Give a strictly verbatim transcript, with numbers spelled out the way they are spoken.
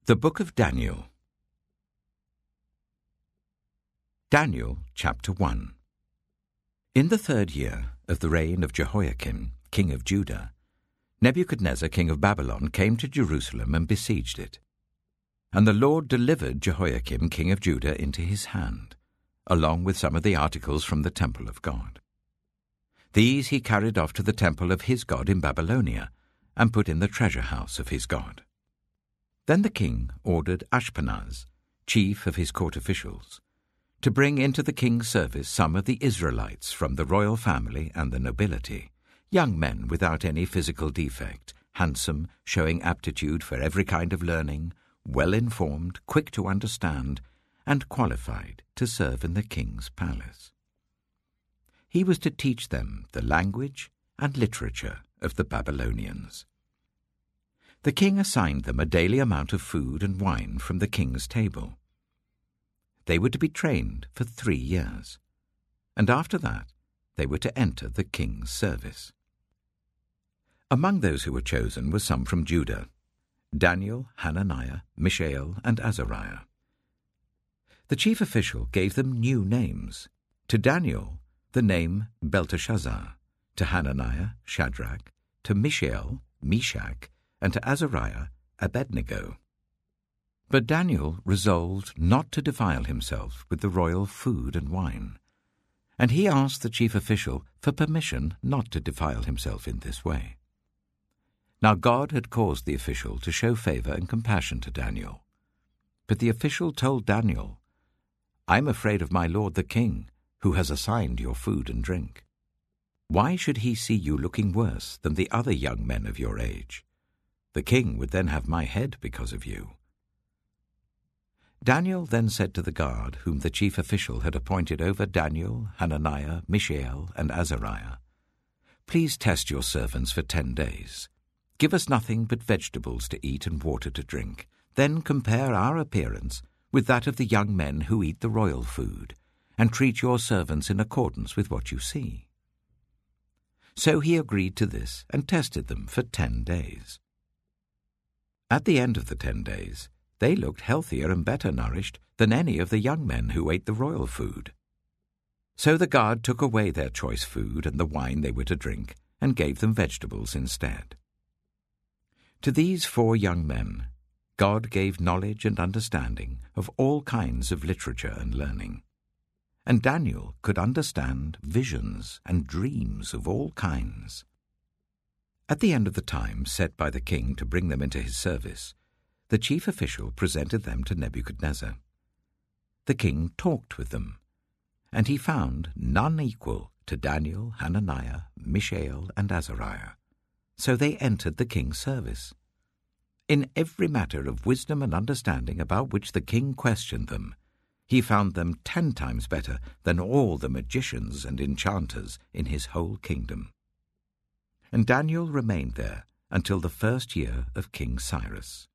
The Book of Daniel. Daniel chapter one. In the third year of the reign of Jehoiakim, king of Judah, Nebuchadnezzar, king of Babylon, came to Jerusalem and besieged it. And the Lord delivered Jehoiakim, king of Judah, into his hand, along with some of the articles from the temple of God. These he carried off to the temple of his God in Babylonia, and put in the treasure house of his God. Then the king ordered Ashpenaz, chief of his court officials, to bring into the king's service some of the Israelites from the royal family and the nobility, young men without any physical defect, handsome, showing aptitude for every kind of learning, well-informed, quick to understand, and qualified to serve in the king's palace. He was to teach them the language and literature of the Babylonians. The king assigned them a daily amount of food and wine from the king's table. They were to be trained for three years, and after that they were to enter the king's service. Among those who were chosen were some from Judah: Daniel, Hananiah, Mishael, and Azariah. The chief official gave them new names. To Daniel, the name Belteshazzar; to Hananiah, Shadrach; to Mishael, Meshach; and to Azariah, Abednego. But Daniel resolved not to defile himself with the royal food and wine, and he asked the chief official for permission not to defile himself in this way. Now God had caused the official to show favor and compassion to Daniel. But the official told Daniel, "I am afraid of my lord the king, who has assigned your food and drink. Why should he see you looking worse than the other young men of your age? The king would then have my head because of you." Daniel then said to the guard, whom the chief official had appointed over Daniel, Hananiah, Mishael, and Azariah, "Please test your servants for ten days. Give us nothing but vegetables to eat and water to drink. Then compare our appearance with that of the young men who eat the royal food, and treat your servants in accordance with what you see." So he agreed to this and tested them for ten days. At the end of the ten days, they looked healthier and better nourished than any of the young men who ate the royal food. So the guard took away their choice food and the wine they were to drink, and gave them vegetables instead. To these four young men, God gave knowledge and understanding of all kinds of literature and learning. And Daniel could understand visions and dreams of all kinds. At the end of the time set by the king to bring them into his service, the chief official presented them to Nebuchadnezzar. The king talked with them, and he found none equal to Daniel, Hananiah, Mishael, and Azariah. So they entered the king's service. In every matter of wisdom and understanding about which the king questioned them, he found them ten times better than all the magicians and enchanters in his whole kingdom. And Daniel remained there until the first year of King Cyrus.